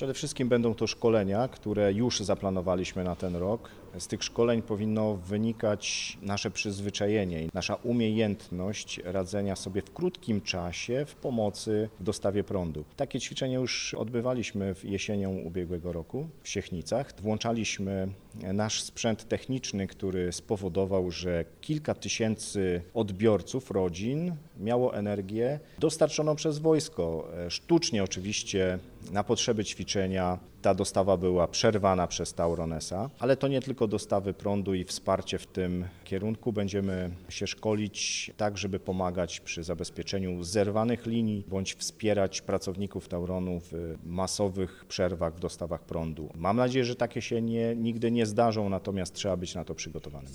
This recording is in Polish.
Przede wszystkim będą to szkolenia, które już zaplanowaliśmy na ten rok. Z tych szkoleń powinno wynikać nasze przyzwyczajenie i nasza umiejętność radzenia sobie w krótkim czasie w pomocy w dostawie prądu. Takie ćwiczenia już odbywaliśmy jesienią ubiegłego roku w Siechnicach. Włączaliśmy nasz sprzęt techniczny, który spowodował, że kilka tysięcy odbiorców, rodzin miało energię dostarczoną przez wojsko. Sztucznie oczywiście na potrzeby ćwiczenia ta dostawa była przerwana przez Tauron S.A., ale to nie tylko dostawy prądu i wsparcie w tym kierunku. Będziemy się szkolić tak, żeby pomagać przy zabezpieczeniu zerwanych linii bądź wspierać pracowników Tauronu w masowych przerwach w dostawach prądu. Mam nadzieję, że takie się nigdy nie zdarzą, natomiast trzeba być na to przygotowanym.